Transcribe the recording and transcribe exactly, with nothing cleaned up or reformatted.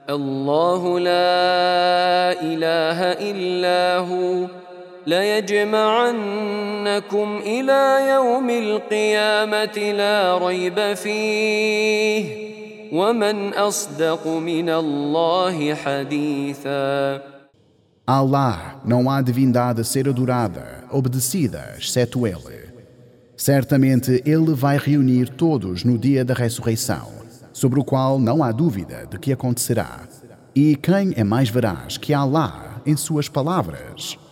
الله لا إله إلا هو ليجمعنكم إلى يوم القيامة لا ريب فيه ومن أصدق من الله حديثا. Allah, não há divindade a ser adorada, obedecida, exceto Ele. Certamente Ele vai reunir todos no dia da ressurreição, sobre o qual não há dúvida de que acontecerá. E quem é mais veraz que Allah em suas palavras?